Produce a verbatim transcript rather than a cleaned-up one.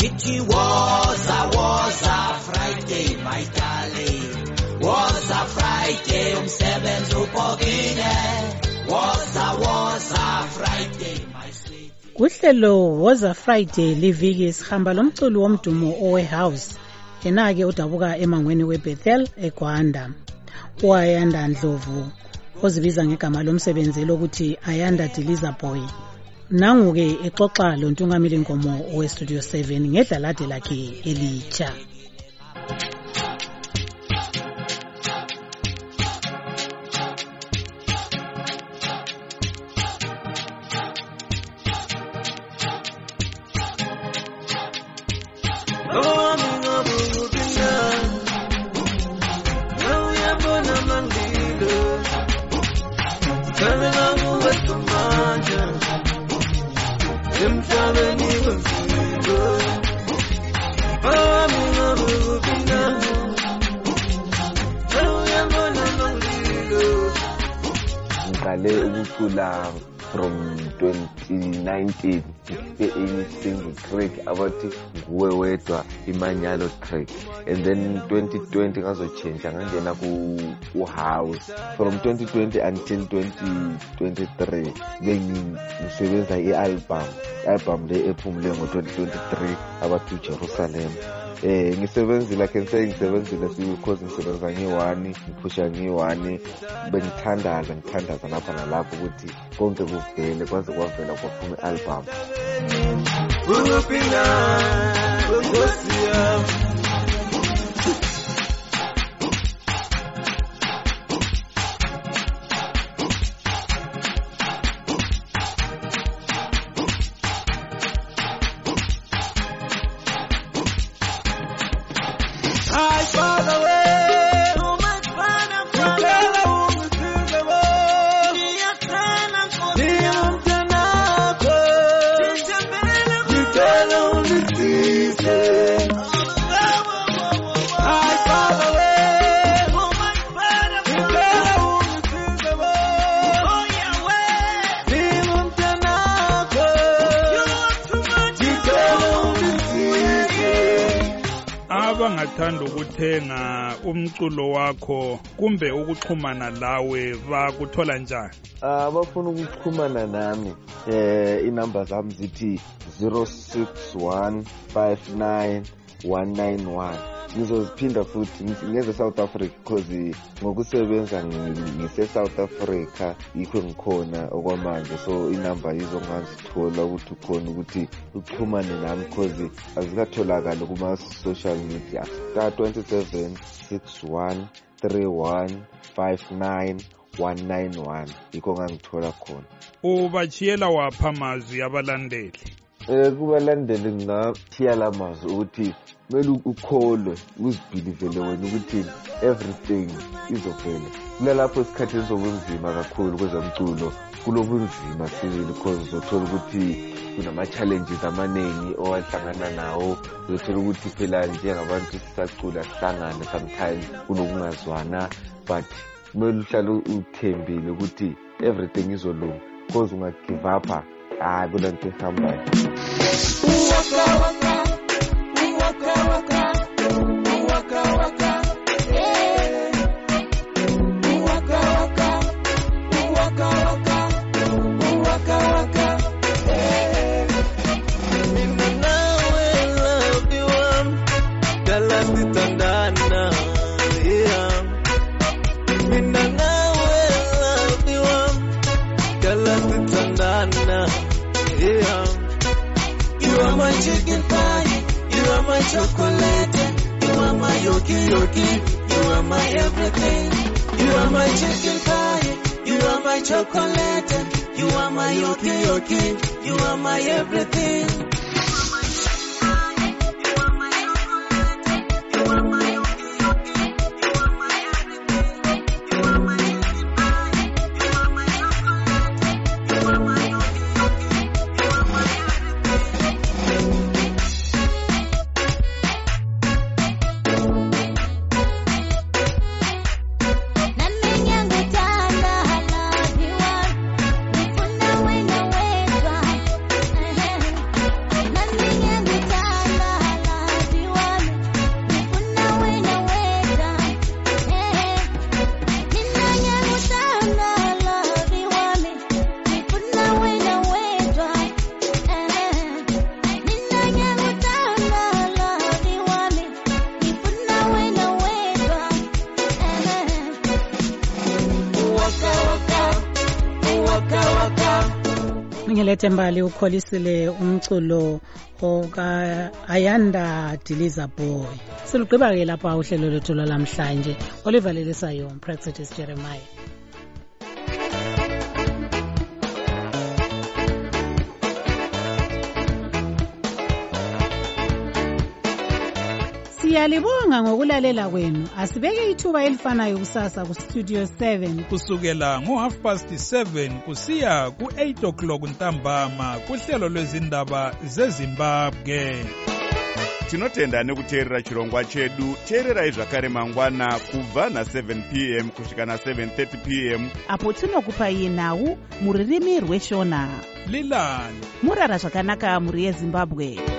It was a was a Friday, my darling. Was a Friday, umsebenzi ubhokile. Was a was a Friday, my sweet. Kuhlelo was a Friday liviki sihamba lomculo womdumo owehouse. Yena-ke udabuka emangweni weBethel eGwanda. Wayanda Ndlovu ozibiza ngegama lomsebenzi lokuthi Ayanda Diliza Boy. Nangu-ke exoxa lo Ntungamili Nkomo oweStudio seven ngedlalade lakhe elitsha. Ngale ukucula from twenty nineteen in single track abathi nguwe wedwa imanyalo track, and then twenty twenty ngazochange ngangena ku house. From twenty twenty until twenty twenty-three bengisebenza i-album album le ephumule ngo twenty twenty-three abathi Jerusalem. Eh ngisebenzile like ngisenze ngisebenzile because ngisebenza ngiwani ngiphusha ngiwani bengithandaza ngithandaza lapha nalapho ukuthi konke kuvele kwaze kwavela kwaphuma i-album. Ukuphinda ngosiya abangathanda ukuthenga umculo wakho kumbe ukuxhumana lawe bakuthola njani? Abafuna ukuxhumana nami eh inamba zami zithi zero six one five nine one nine one. Ngizoziphinda futhi ngeze South Africa because ngokusebenza ngise South Africa yikho ngikhona okwamanje, so inamba yizo ngazithola ukuthi ukhona ukuthi uxhumane nami because azikatholakala kuma social media. Ka twenty-seven sixty-one thirty-one fifty-nine one nine one yikho ngangithola khona. Ubachiyela wapha amazwi abalandeli? Eh kubalandeli ngingathiya lamazwi ukuthi kumele ukholwe uzibhilivele wena ukuthi everything izovela. Kulalapho isikhathi sobunzima kakhulu kwezomculo, kulobunzima sibili because uzothola ukuthi kunama challenges amaningi owahlangana nawo. Uzothola ukuthi phela njengabantu sisacula sihlangana sometimes kunokungazwana, but kumele uhlale uthembile ukuthi everything izolunga because unga give up ah kulanto ehambayo. Waka waka, waka waka, waka waka, eh. Waka waka, waka waka, waka waka, eh. Mina nawe love you am galati tandana, yeah. Mina nawe love you am galati tandana, yeah. You are my chicken pie, you are my chocolate, you are my yoki yoki, you are my everything. You are my chicken pie, you are my chocolate, you are my yoki yoki, you are my everything. Ngilethe Mbali ukholisile umculo oka Ayanda Diliza Boy. Silugqiba ke lapha uhlelo lethu lamhlanje. Oliver Lelisayo, Praxis Jeremiah. Siyalibonga ngokulalela kwenu. Asibeke ithuba elifanayo kusasa ku Studio seven kusukela ngo half past seven kusiya ku eight o'clock ntambama kuhlelo lwezindaba zeZimbabwe. Tinotenda nekuteerera chirongwa chedu. Teererai zvakare mangwana kubva na seven p m kusvika na seven thirty p m apo tinokupai nhau muririmi rweshona. Lilani Murara zvakanaka muri yeZimbabwe.